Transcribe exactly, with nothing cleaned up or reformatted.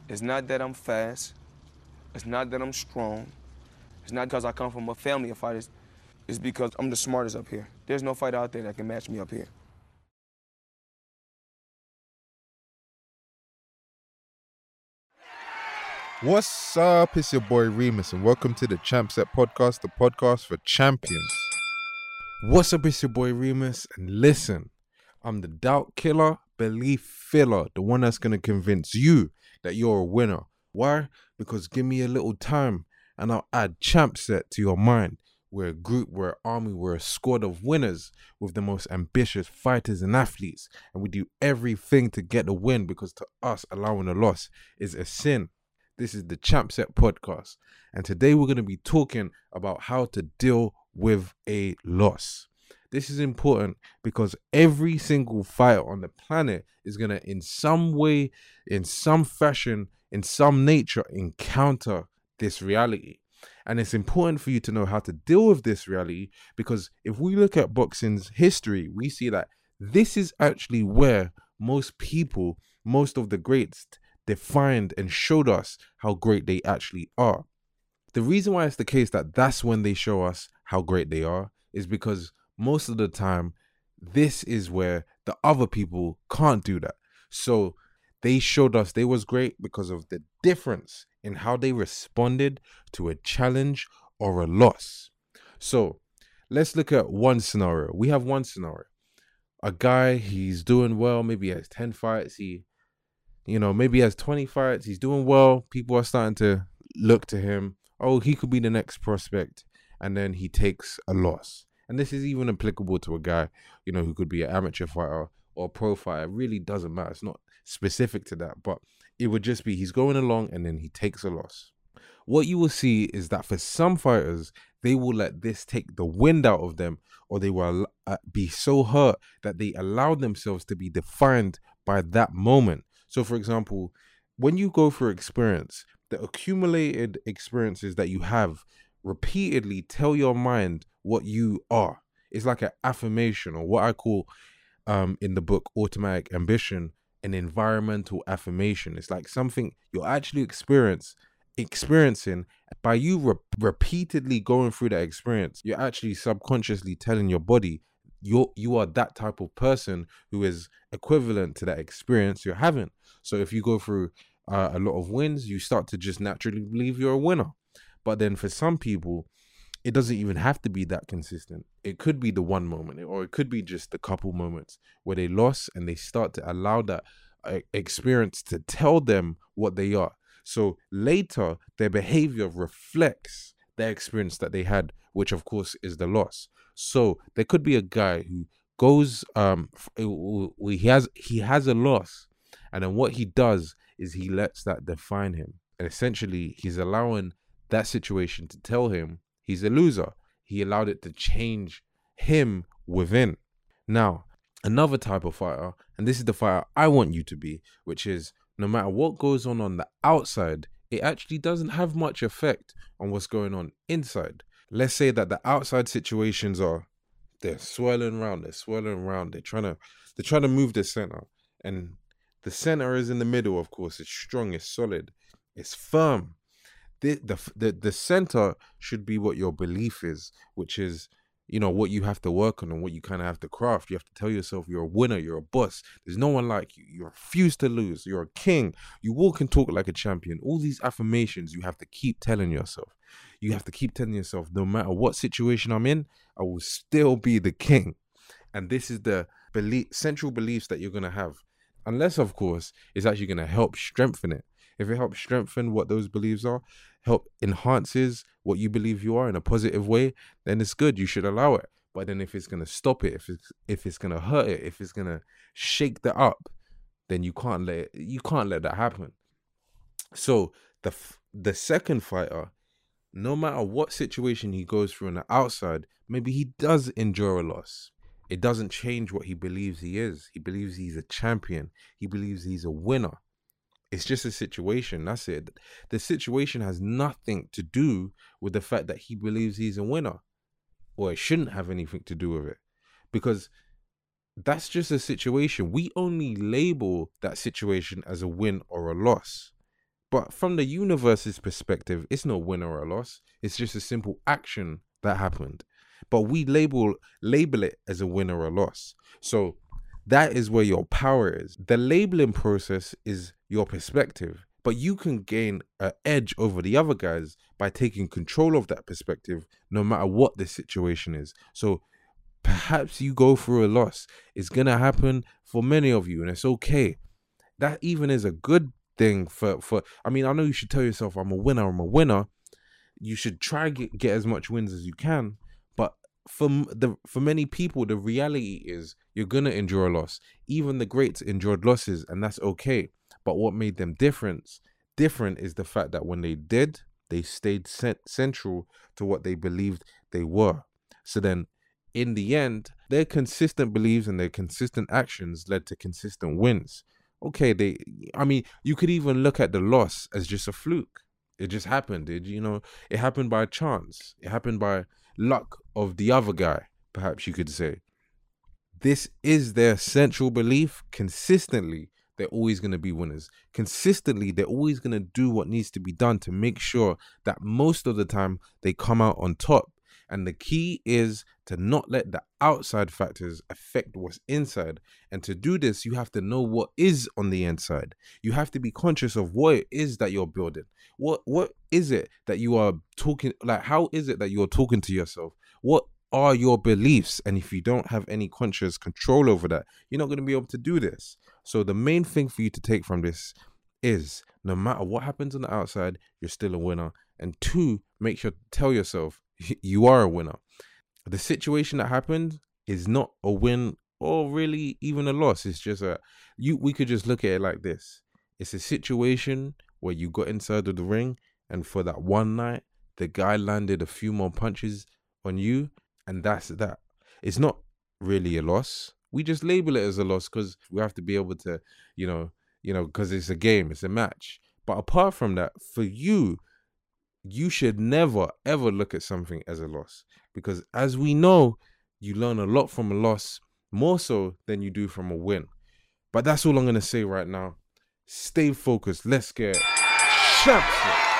It's not that I'm fast. It's not that I'm strong. It's not because I come from a family of fighters. It's because I'm the smartest up here. There's no fighter out there that can match me up here. What's up? It's your boy Remus, and welcome to the Champ Set Podcast, the podcast for champions. What's up? It's your boy Remus, and listen, I'm the doubt killer, belief filler, the one that's going to convince you that you're a winner. Why? Because give me a little time, and I'll add Champ Set to your mind. We're a group, we're an army, we're a squad of winners with the most ambitious fighters and athletes, and we do everything to get the win because to us, allowing a loss is a sin. This is the Champ Set Podcast, and today we're going to be talking about how to deal with a loss. This is important because every single fighter on the planet is going to, in some way, in some fashion, in some nature, encounter this reality. And it's important for you to know how to deal with this reality because if we look at boxing's history, we see that this is actually where most people, most of the greats, defined and showed us how great they actually are. The reason why it's the case that that's when they show us how great they are is because most of the time, this is where the other people can't do that. So they showed us they was great because of the difference in how they responded to a challenge or a loss. So let's look at one scenario. We have one scenario. A guy, he's doing well, maybe he has ten fights, he You know, maybe he has twenty fights. He's doing well. People are starting to look to him. Oh, he could be the next prospect. And then he takes a loss. And this is even applicable to a guy, you know, who could be an amateur fighter or a pro fighter. It really doesn't matter. It's not specific to that. But it would just be he's going along and then he takes a loss. What you will see is that for some fighters, they will let this take the wind out of them, or they will uh, be so hurt that they allow themselves to be defined by that moment. So, for example, when you go for experience, the accumulated experiences that you have repeatedly tell your mind what you are. It's like an affirmation, or what I call um, in the book Automatic Ambition, an environmental affirmation. It's like something you're actually experience experiencing by you re- repeatedly going through that experience. You're actually subconsciously telling your body you you are that type of person who is equivalent to that experience you're having. So if you go through uh, a lot of wins, you start to just naturally believe you're a winner. But then for some people, it doesn't even have to be that consistent. It could be the one moment, or it could be just a couple moments where they lost and they start to allow that uh, experience to tell them what they are. So later, their behavior reflects their experience that they had, which of course is the loss. So there could be a guy who goes, um, he has he has a loss, and then what he does is he lets that define him, and essentially he's allowing that situation to tell him he's a loser. He allowed it to change him within. Now, another type of fighter, and this is the fighter I want you to be, which is no matter what goes on on the outside, it actually doesn't have much effect on what's going on inside. Let's say that the outside situations are they're swirling around, they're swirling around, they're trying to they're trying to move the center, and the center is in the middle. Of course, it's strong, it's solid, it's firm. The the the, the center should be what your belief is, which is, you know, what you have to work on and what you kind of have to craft. You have to tell yourself you're a winner, you're a boss. There's no one like you. You refuse to lose. You're a king. You walk and talk like a champion. All these affirmations you have to keep telling yourself. You have to keep telling yourself, no matter what situation I'm in, I will still be the king. And this is the belief, central beliefs that you're going to have. Unless, of course, it's actually going to help strengthen it. If it helps strengthen what those beliefs are, help enhances what you believe you are in a positive way, then it's good. You should allow it. But then if it's going to stop it, if it's if it's going to hurt it, if it's going to shake that up, then you can't let it, you can't let that happen. So the the second fighter, no matter what situation he goes through on the outside, maybe he does endure a loss. It doesn't change what he believes he is. He believes he's a champion. He believes he's a winner. It's just a situation. That's it. The situation has nothing to do with the fact that he believes he's a winner, or it shouldn't have anything to do with it, because that's just a situation. We only label that situation as a win or a loss But from the universe's perspective, it's no win or a loss. It's just a simple action that happened. But we label label it as a win or a loss. So that is where your power is. The labeling process is your perspective. But you can gain an edge over the other guys by taking control of that perspective, no matter what the situation is. So perhaps you go through a loss. It's going to happen for many of you, and it's okay. That even is a good thing for, for I mean, I know you should tell yourself, I'm a winner, I'm a winner. You should try get, get as much wins as you can. But for the for many people, the reality is you're going to endure a loss. Even the greats endured losses, and that's okay. But what made them different, different is the fact that when they did, they stayed cent- central to what they believed they were. So then, in the end, their consistent beliefs and their consistent actions led to consistent wins. Okay, they, I mean, you could even look at the loss as just a fluke. It just happened. It, you know, it happened by chance. It happened by luck of the other guy, perhaps you could say. This is their central belief. Consistently, they're always going to be winners. Consistently, they're always going to do what needs to be done to make sure that most of the time they come out on top. And the key is to not let the outside factors affect what's inside. And to do this, you have to know what is on the inside. You have to be conscious of what it is that you're building. What what is it that you are talking, like how is it that you're talking to yourself? What are your beliefs? And if you don't have any conscious control over that, you're not going to be able to do this. So the main thing for you to take from this is no matter what happens on the outside, you're still a winner. And two, make sure to tell yourself you are a winner. The situation that happened is not a win or really even a loss. It's just a, you, we could just look at it like this. It's a situation where you got inside of the ring, and for that one night, the guy landed a few more punches on you, and that's that. It's not really a loss. We just label it as a loss because we have to be able to, you know, you know, because it's a game, it's a match. But apart from that, for you, you should never, ever look at something as a loss. Because as we know, you learn a lot from a loss, more so than you do from a win. But that's all I'm going to say right now. Stay focused. Let's get champs.